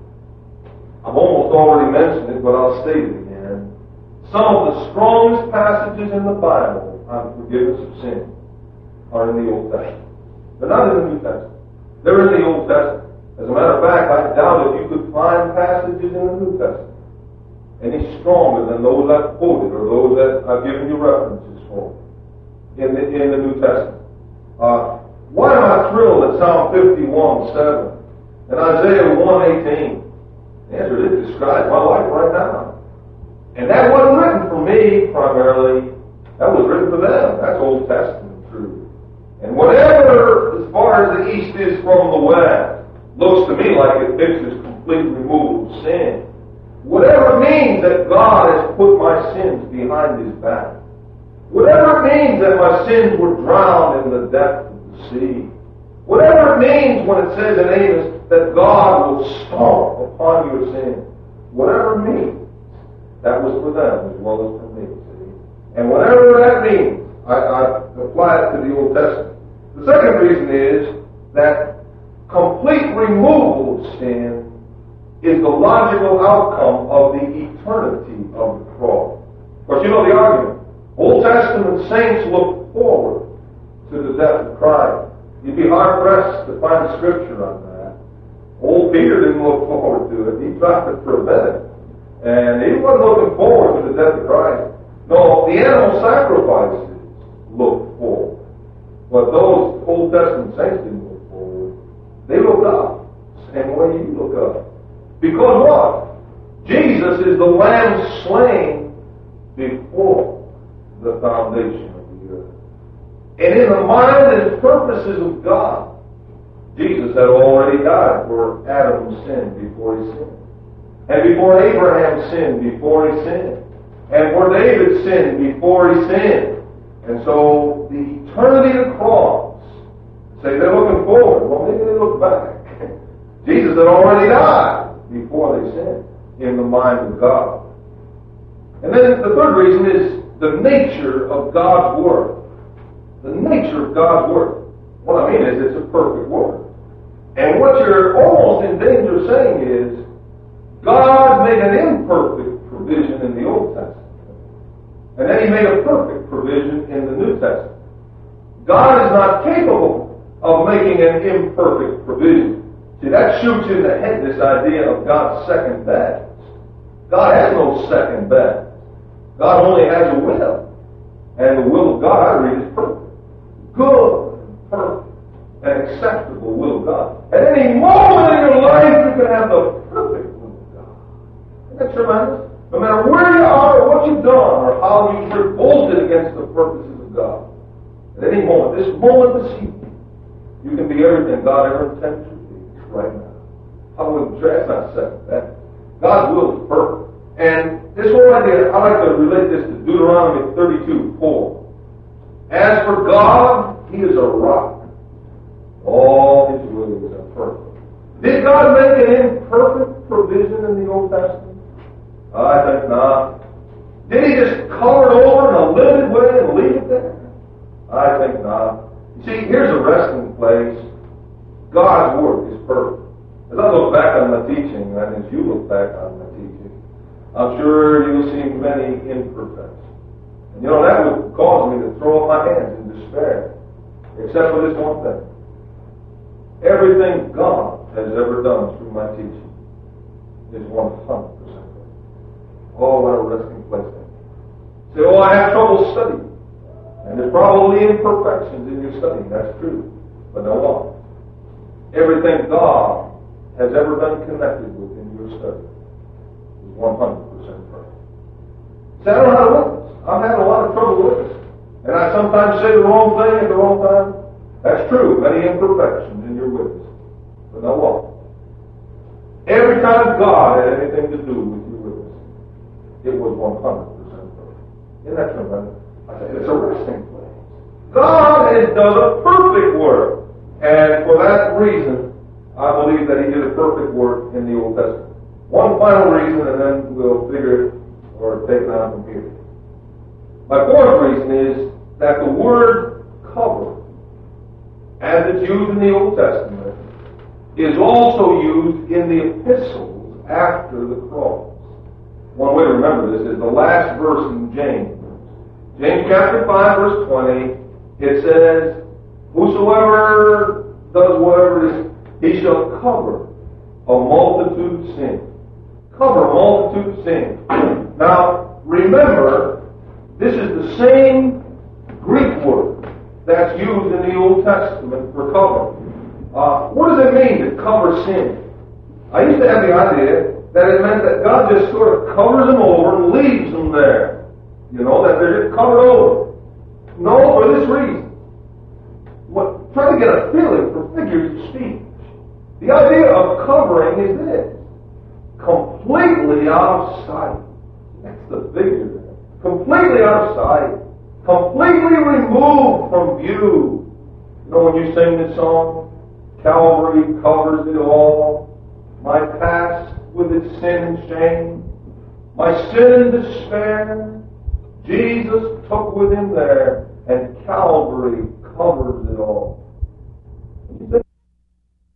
Speaker 1: I've almost already mentioned it, but I'll state it again. Some of the strongest passages in the Bible on forgiveness of sin are in the Old Testament. They're not in the New Testament. They're in the Old Testament. As a matter of fact, I doubt if you could find passages in the New Testament any stronger than those I've quoted or those that I've given you references for in the New Testament. Why am I thrilled at Psalm 51:7 and Isaiah 1:18? The answer is it describes my life right now. And that wasn't written for me primarily. That was written for them. That's Old Testament truth. And whatever, as far as the east is from the west, looks to me like it pictures complete removal of sin. Whatever it means that God has put my sins behind His back. Whatever it means that my sins were drowned in the depth of the sea. Whatever it means when it says in Amos that God will stomp upon your sin. Whatever it means, that was for them as well as for me. See? And whatever that means, I apply it to the Old Testament. The second reason is that complete removal of sin is the logical outcome of the eternity of the cross. Of course, you know the argument. Old Testament saints look forward to the death of Christ. You'd be hard-pressed to find scripture on that. Old Peter didn't look forward to it. He tried to prevent it. And he wasn't looking forward to the death of Christ. No, the animal sacrifices looked forward. But those Old Testament saints didn't look forward. They looked up. Same way you look up. Because what? Jesus is the Lamb slain before the foundation of the earth. And in the mind and purposes of God, Jesus had already died for Adam's sin before he sinned. And before Abraham sinned, before he sinned. And for David sinned before he sinned. And so the eternity of the cross, say they're looking forward. Well, maybe they look back. Jesus had already died before they sinned in the mind of God. And then the third reason is the nature of God's Word. The nature of God's Word. What I mean is it's a perfect Word. And what you're almost in danger of saying is God made an imperfect provision in the Old Testament. And then He made a perfect provision in the New Testament. God is not capable of making an imperfect provision. See, that shoots in the head this idea of God's second best. God has no second best. God only has a will. And the will of God, I read, is perfect. Good, and perfect, and acceptable will of God. At any moment in your life, you can have the perfect will of God. Isn't that tremendous? No matter where you are, or what you've done, or how you've revolted against the purposes of God. At any moment, this evening, you can be everything God ever intended you to be right now. I wouldn't dress not second that. God's will is perfect. And this whole idea, I like to relate this to Deuteronomy 32:4. As for God, He is a rock. All His ways are perfect. Did God make an imperfect provision in the Old Testament? I think not. Did He just color it over in a limited way and leave it there? I think not. You see, here's a resting place. God's Word is perfect. As I look back on my teaching, and as you look back on my teaching, I'm sure you'll see many imperfections. And that would cause me to throw up my hands in despair. Except for this one thing. Everything God has ever done through my teaching is 100% right. Oh, what a resting place then. Say, I have trouble studying. And there's probably imperfections in your studying. That's true. But know what? Everything God has ever been connected with in your study is 100% right. Say, I don't know how to witness. I've had a lot of trouble witnessing. And I sometimes say the wrong thing at the wrong time. That's true. Many imperfections in your witness. But know what? Every time God had anything to do with your witness, it was 100% perfect. Isn't that tremendous? I say it's a resting place. God has done a perfect work. And for that reason, I believe that He did a perfect work in the Old Testament. One final reason, and then we'll figure it or take it on from here. My fourth reason is that the word cover, as it's used in the Old Testament, is also used in the epistles after the cross. One way to remember this is the last verse in James. James chapter 5, verse 20, it says, whosoever does whatever it is, he shall cover a multitude of sins. Cover a multitude of sins. Now, remember, this is the same Greek word that's used in the Old Testament for cover. What does it mean to cover sin? I used to have the idea that it meant that God just sort of covers them over and leaves them there. That they're just covered over. No, for this reason. Try to get a feeling for figures of speech. The idea of covering is this. Completely out of sight. That's the figure there. Completely out of sight. Completely removed from view. When you sing this song, Calvary covers it all. My past with its sin and shame. My sin and despair. Jesus took with Him there. And Calvary